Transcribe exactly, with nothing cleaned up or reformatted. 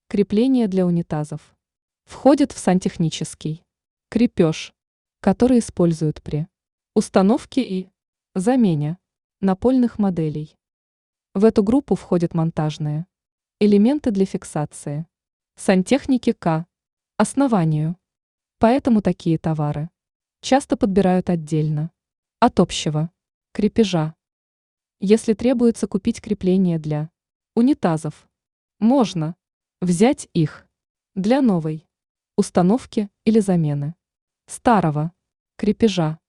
Крепление для унитазов. Входит в сантехнический крепеж, который используют при установке и замене напольных моделей. В эту группу входят монтажные элементы для фиксации сантехники к основанию. Поэтому такие товары часто подбирают отдельно от общего крепежа. Если требуется купить крепление для унитазов, можно взять их для новой установки или замены старого крепежа.